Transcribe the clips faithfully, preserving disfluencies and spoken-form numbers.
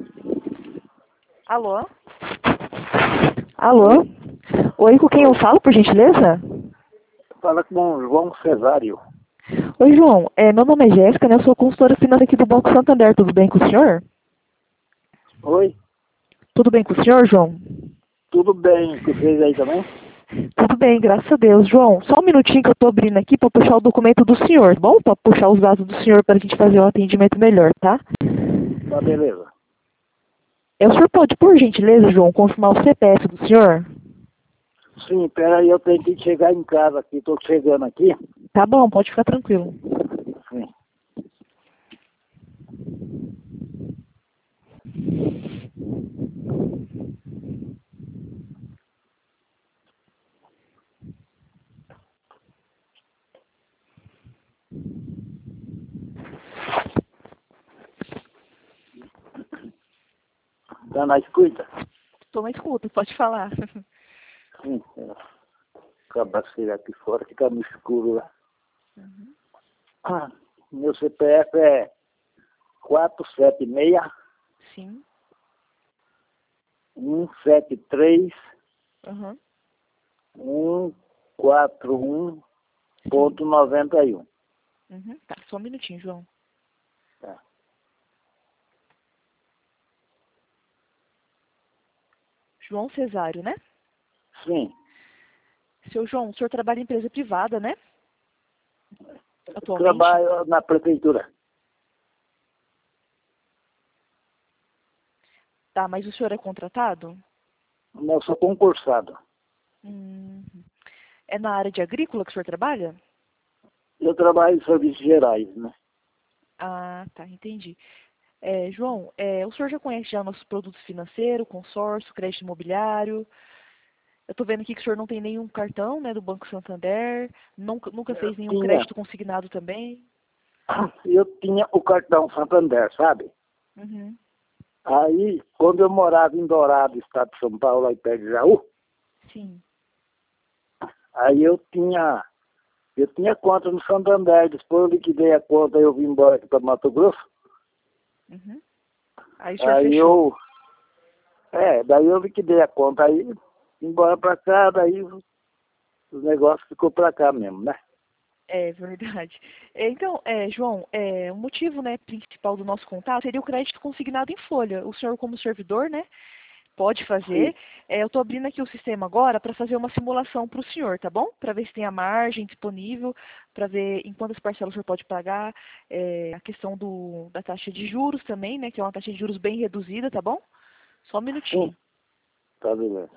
Alô? Alô? Oi, com quem eu falo, por gentileza? Fala com o João Cesário. Oi, João. É, meu nome é Jéssica, né? Eu sou consultora financeira aqui do Banco Santander. Tudo bem com o senhor? Oi, Tudo bem com o senhor, João? tudo bem com vocês aí também? Tudo bem, graças a Deus. João, só um minutinho que eu estou abrindo aqui para puxar o documento do senhor, tá bom? Para puxar os dados do senhor para a gente fazer um atendimento melhor, tá? Tá, beleza. É, o senhor pode, por gentileza, João, confirmar o C P F do senhor? Sim, peraí, eu tenho que chegar em casa aqui, tô chegando aqui. Tá bom, pode ficar tranquilo. Sim. Tá na escuta? Estou na escuta, pode falar. Sim. Cabaceira aqui fora, fica no escuro lá. Uhum. Ah, meu C P F é quatro sete seis, Sim. um sete três, Uhum. um quatro um ponto noventa e um. Uhum. Tá, só um minutinho, João. Tá. João Cesário, né? Sim, Seu João, o senhor trabalha em empresa privada, né? Atualmente? trabalho na prefeitura. Tá, mas o senhor é contratado? Eu sou concursado. Hum, é na área de agrícola que o senhor trabalha? Eu trabalho em serviços gerais, né? Ah, tá, entendi. É, João, é, o senhor já conhece já nossos produtos financeiros, consórcio, crédito imobiliário? Eu tô vendo aqui que o senhor não tem nenhum cartão, né, do Banco Santander, nunca, nunca Eu fez nenhum tinha, crédito consignado também? eu tinha o cartão Santander, sabe? Uhum, Aí, quando eu morava em Dourado, estado de São Paulo, aí perto de Jaú, sim. aí eu tinha, eu tinha conta no Santander. Depois eu liquidei a conta e eu vim embora aqui para Mato Grosso. Uhum. Aí o senhor Aí fechou. eu, é, daí eu liquidei a conta, aí vim embora para cá, daí o negócio ficou para cá mesmo, né? É verdade. É, Então, é, João, é, o motivo, né, principal do nosso contato seria o crédito consignado em folha. O senhor, como servidor, né, pode Sim, fazer. É, eu estou abrindo aqui o sistema agora para fazer uma simulação para o senhor, tá bom? Para ver se tem a margem disponível, para ver em quantas parcelas o senhor pode pagar, é, a questão do, da taxa de juros também, né, que é uma taxa de juros bem reduzida, tá bom? Só um sim, minutinho. tá beleza.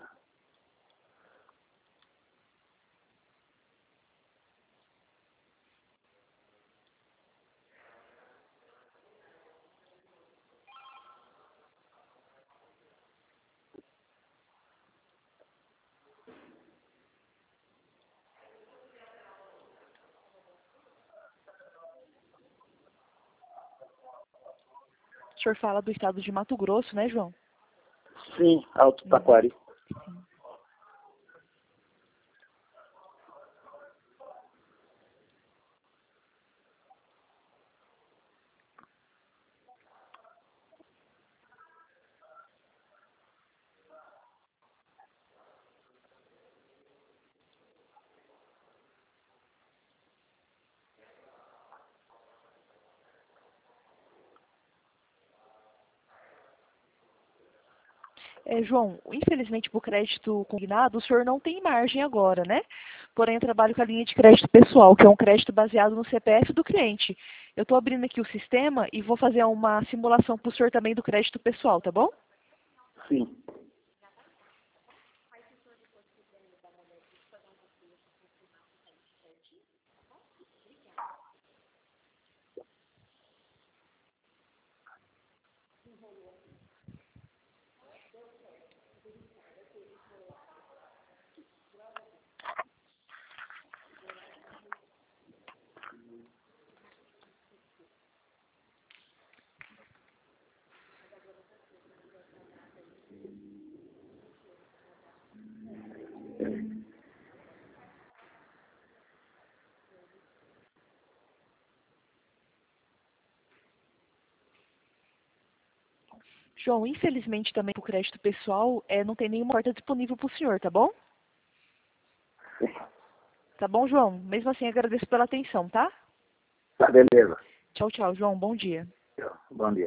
O senhor fala do estado de Mato Grosso, né, João? Sim, Alto Uhum. Taquari. Sim. É, João, infelizmente, para o crédito consignado, o senhor não tem margem agora, né? Porém, eu trabalho com a linha de crédito pessoal, que é um crédito baseado no C P F do cliente. Eu estou abrindo aqui o sistema e vou fazer uma simulação para o senhor também do crédito pessoal, tá bom? Sim. João, infelizmente também para o crédito pessoal, é, não tem nenhuma porta disponível para o senhor, tá bom? Tá bom, João? Mesmo assim, agradeço pela atenção, tá? Tá, beleza. Tchau, tchau, João. Bom dia. Bom dia.